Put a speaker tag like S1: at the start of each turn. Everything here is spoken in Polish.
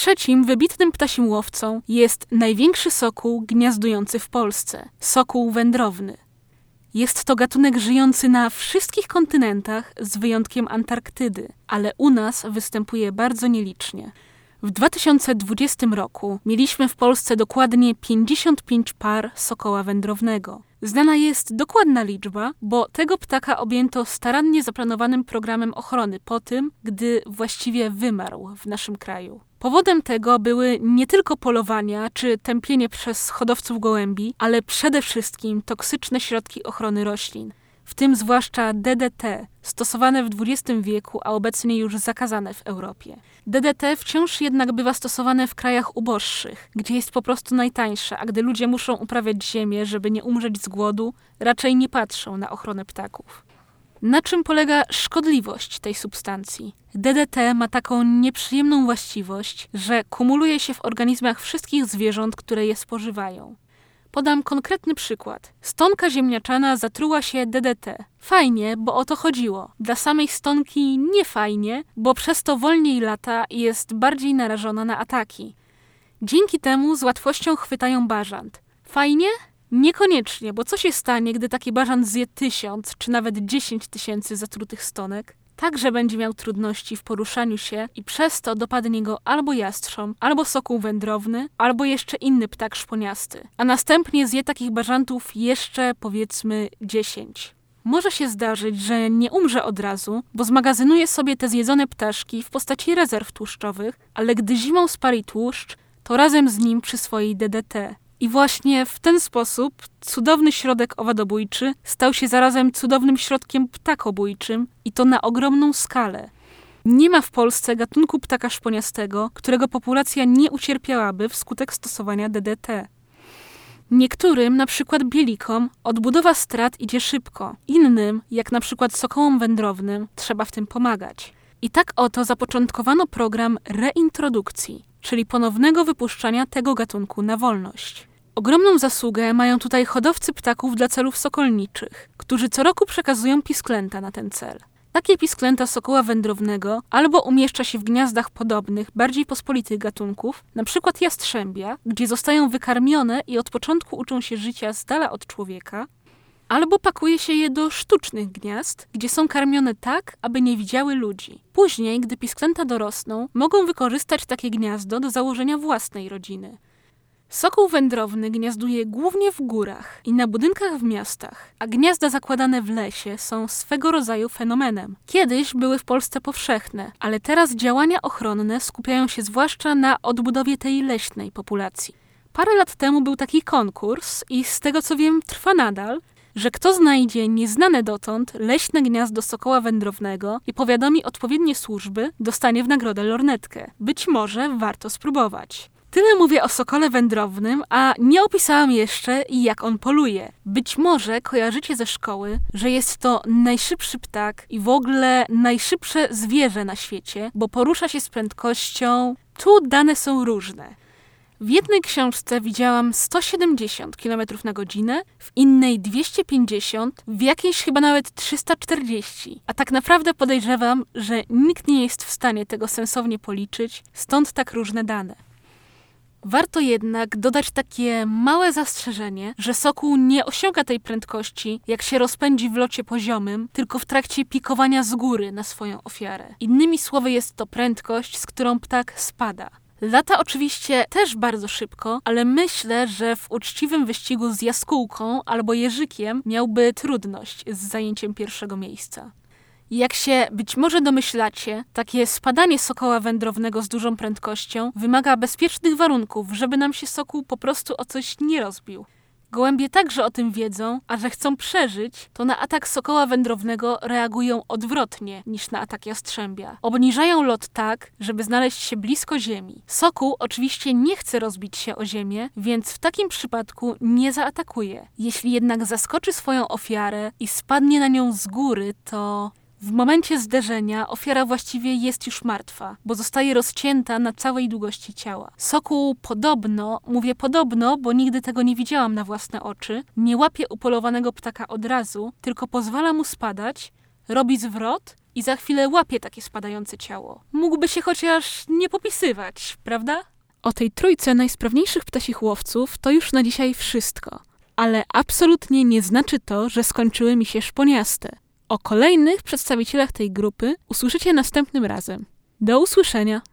S1: Trzecim wybitnym ptasim łowcą jest największy sokół gniazdujący w Polsce – sokół wędrowny. Jest to gatunek żyjący na wszystkich kontynentach z wyjątkiem Antarktydy, ale u nas występuje bardzo nielicznie. W 2020 roku mieliśmy w Polsce dokładnie 55 par sokoła wędrownego. Znana jest dokładna liczba, bo tego ptaka objęto starannie zaplanowanym programem ochrony po tym, gdy właściwie wymarł w naszym kraju. Powodem tego były nie tylko polowania czy tępienie przez hodowców gołębi, ale przede wszystkim toksyczne środki ochrony roślin, w tym zwłaszcza DDT, stosowane w XX wieku, a obecnie już zakazane w Europie. DDT wciąż jednak bywa stosowane w krajach uboższych, gdzie jest po prostu najtańsze, a gdy ludzie muszą uprawiać ziemię, żeby nie umrzeć z głodu, raczej nie patrzą na ochronę ptaków. Na czym polega szkodliwość tej substancji? DDT ma taką nieprzyjemną właściwość, że kumuluje się w organizmach wszystkich zwierząt, które je spożywają. Podam konkretny przykład. Stonka ziemniaczana zatruła się DDT. Fajnie, bo o to chodziło. Dla samej stonki nie fajnie, bo przez to wolniej lata i jest bardziej narażona na ataki. Dzięki temu z łatwością chwytają bażant. Fajnie? Niekoniecznie, bo co się stanie, gdy taki bażant zje 1000 czy nawet 10 000 zatrutych stonek? Także będzie miał trudności w poruszaniu się i przez to dopadnie go albo jastrząb, albo sokół wędrowny, albo jeszcze inny ptak szponiasty. A następnie zje takich bażantów jeszcze, powiedzmy, 10. Może się zdarzyć, że nie umrze od razu, bo zmagazynuje sobie te zjedzone ptaszki w postaci rezerw tłuszczowych, ale gdy zimą spali tłuszcz, to razem z nim przyswoi DDT. I właśnie w ten sposób cudowny środek owadobójczy stał się zarazem cudownym środkiem ptakobójczym i to na ogromną skalę. Nie ma w Polsce gatunku ptaka szponiastego, którego populacja nie ucierpiałaby wskutek stosowania DDT. Niektórym, na przykład bielikom, odbudowa strat idzie szybko. Innym, jak na przykład sokołom wędrownym, trzeba w tym pomagać. I tak oto zapoczątkowano program reintrodukcji, czyli ponownego wypuszczania tego gatunku na wolność. Ogromną zasługę mają tutaj hodowcy ptaków dla celów sokolniczych, którzy co roku przekazują pisklęta na ten cel. Takie pisklęta sokoła wędrownego albo umieszcza się w gniazdach podobnych, bardziej pospolitych gatunków, np. jastrzębia, gdzie zostają wykarmione i od początku uczą się życia z dala od człowieka, albo pakuje się je do sztucznych gniazd, gdzie są karmione tak, aby nie widziały ludzi. Później, gdy pisklęta dorosną, mogą wykorzystać takie gniazdo do założenia własnej rodziny. Sokół wędrowny gniazduje głównie w górach i na budynkach w miastach, a gniazda zakładane w lesie są swego rodzaju fenomenem. Kiedyś były w Polsce powszechne, ale teraz działania ochronne skupiają się zwłaszcza na odbudowie tej leśnej populacji. Parę lat temu był taki konkurs i z tego co wiem trwa nadal, że kto znajdzie nieznane dotąd leśne gniazdo sokoła wędrownego i powiadomi odpowiednie służby, dostanie w nagrodę lornetkę. Być może warto spróbować. Tyle mówię o sokole wędrownym, a nie opisałam jeszcze, jak on poluje. Być może kojarzycie ze szkoły, że jest to najszybszy ptak i w ogóle najszybsze zwierzę na świecie, bo porusza się z prędkością... Tu dane są różne. W jednej książce widziałam 170 km na godzinę, w innej 250, w jakiejś chyba nawet 340. A tak naprawdę podejrzewam, że nikt nie jest w stanie tego sensownie policzyć, stąd tak różne dane. Warto jednak dodać takie małe zastrzeżenie, że sokół nie osiąga tej prędkości, jak się rozpędzi w locie poziomym, tylko w trakcie pikowania z góry na swoją ofiarę. Innymi słowy jest to prędkość, z którą ptak spada. Lata oczywiście też bardzo szybko, ale myślę, że w uczciwym wyścigu z jaskółką albo jeżykiem miałby trudność z zajęciem pierwszego miejsca. Jak się być może domyślacie, takie spadanie sokoła wędrownego z dużą prędkością wymaga bezpiecznych warunków, żeby nam się sokół po prostu o coś nie rozbił. Gołębie także o tym wiedzą, a że chcą przeżyć, to na atak sokoła wędrownego reagują odwrotnie niż na atak jastrzębia. Obniżają lot tak, żeby znaleźć się blisko ziemi. Sokół oczywiście nie chce rozbić się o ziemię, więc w takim przypadku nie zaatakuje. Jeśli jednak zaskoczy swoją ofiarę i spadnie na nią z góry, to... W momencie zderzenia ofiara właściwie jest już martwa, bo zostaje rozcięta na całej długości ciała. Sokół podobno, mówię podobno, bo nigdy tego nie widziałam na własne oczy, nie łapie upolowanego ptaka od razu, tylko pozwala mu spadać, robi zwrot i za chwilę łapie takie spadające ciało. Mógłby się chociaż nie popisywać, prawda? O tej trójce najsprawniejszych ptasich łowców to już na dzisiaj wszystko. Ale absolutnie nie znaczy to, że skończyły mi się szponiaste. O kolejnych przedstawicielach tej grupy usłyszycie następnym razem. Do usłyszenia!